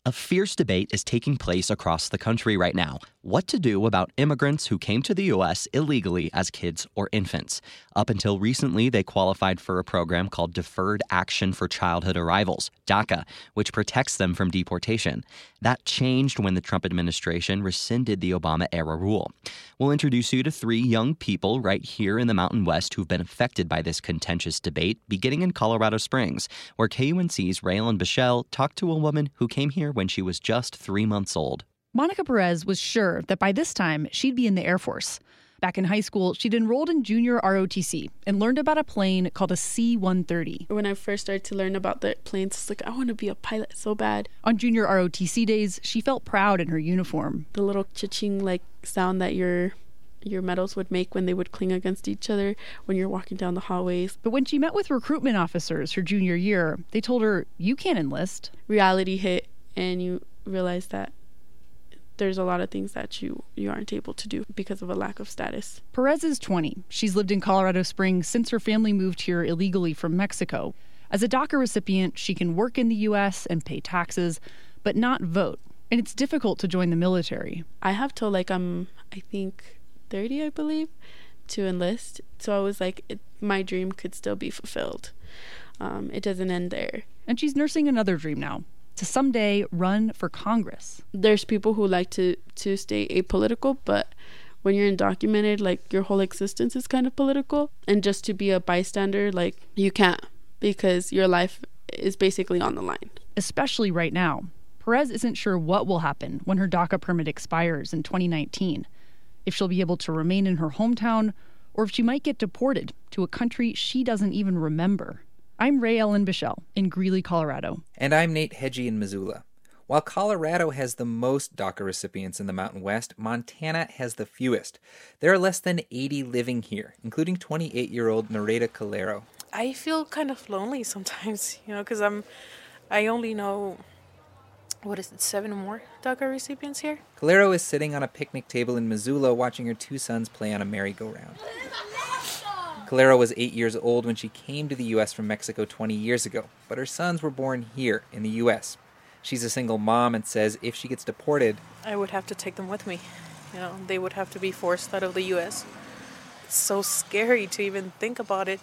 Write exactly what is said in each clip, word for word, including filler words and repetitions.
A fierce debate is taking place across the country right now. What to do about immigrants who came to the U S illegally as kids or infants. Up until recently, they qualified for a program called Deferred Action for Childhood Arrivals, DACA, which protects them from deportation. That changed when the Trump administration rescinded the Obama-era rule. We'll introduce you to three young people right here in the Mountain West who've been affected by this contentious debate, beginning in Colorado Springs, where K U N C's Raylan Bichelle talked to a woman who came here when she was just three months old. Monica Perez was sure that by this time she'd be in the Air Force. Back in high school, she'd enrolled in junior R O T C and learned about a plane called a C one thirty. When I first started to learn about the planes, it's like, I want to be a pilot so bad. On junior R O T C days, she felt proud in her uniform. The little cha-ching like sound that your your medals would make when they would cling against each other when you're walking down the hallways. But when she met with recruitment officers her junior year, they told her, you can't enlist. Reality hit, and you realize that there's a lot of things that you, you aren't able to do because of a lack of status. Perez is twenty. She's lived in Colorado Springs since her family moved here illegally from Mexico. As a DACA recipient, she can work in the U S and pay taxes, but not vote. And it's difficult to join the military. I have till like I'm, I think, thirty, I believe, to enlist. So I was like, it, my dream could still be fulfilled. Um, it doesn't end there. And she's nursing another dream now, to someday run for Congress. There's people who like to, to stay apolitical, but when you're undocumented, like your whole existence is kind of political. And just to be a bystander, like you can't, because your life is basically on the line. Especially right now. Perez isn't sure what will happen when her DACA permit expires in twenty nineteen. If she'll be able to remain in her hometown, or if she might get deported to a country she doesn't even remember. I'm Raylan Bichelle in Greeley, Colorado. And I'm Nate Hedgie in Missoula. While Colorado has the most DACA recipients in the Mountain West, Montana has the fewest. There are less than eighty living here, including twenty-eight-year-old Nareda Calero. I feel kind of lonely sometimes, you know, because I'm, I only know, what is it, seven more DACA recipients here? Calero is sitting on a picnic table in Missoula watching her two sons play on a merry-go-round. Calero was eight years old when she came to the U S from Mexico twenty years ago, but her sons were born here in the U S. She's a single mom and says if she gets deported, I would have to take them with me. You know, they would have to be forced out of the U S. It's so scary to even think about it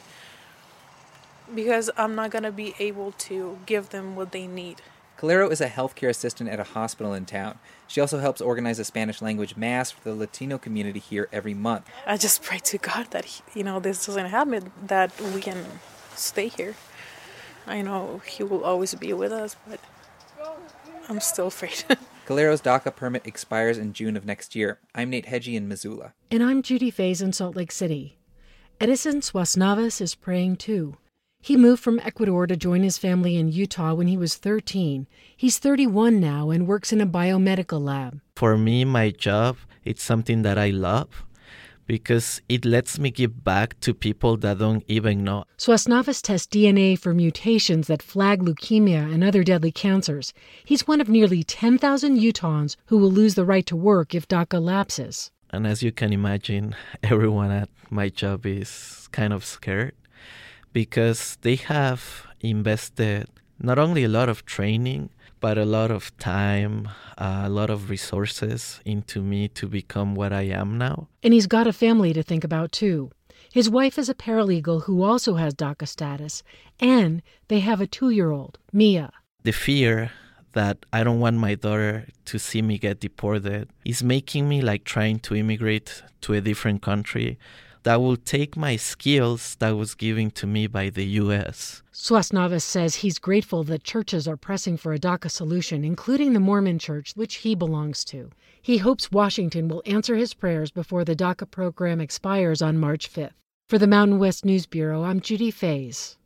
because I'm not going to be able to give them what they need. Calero is a healthcare assistant at a hospital in town. She also helps organize a Spanish-language mass for the Latino community here every month. I just pray to God that, he, you know, this doesn't happen, that we can stay here. I know He will always be with us, but I'm still afraid. Calero's DACA permit expires in June of next year. I'm Nate Hedgie in Missoula. And I'm Judy Faze in Salt Lake City. Edison Suasnavas is praying too. He moved from Ecuador to join his family in Utah when he was thirteen. He's thirty-one now and works in a biomedical lab. For me, my job, it's something that I love because it lets me give back to people that don't even know. Suasnavas tests D N A for mutations that flag leukemia and other deadly cancers. He's one of nearly ten thousand Utahns who will lose the right to work if DACA lapses. And as you can imagine, everyone at my job is kind of scared, because they have invested not only a lot of training, but a lot of time, uh, a lot of resources into me to become what I am now. And he's got a family to think about, too. His wife is a paralegal who also has DACA status, and they have a two-year-old, Mia. The fear that I don't want my daughter to see me get deported is making me like trying to immigrate to a different country that will take my skills that was given to me by the U S. Suasnavas says he's grateful that churches are pressing for a DACA solution, including the Mormon Church, which he belongs to. He hopes Washington will answer his prayers before the DACA program expires on March fifth. For the Mountain West News Bureau, I'm Judy Faze.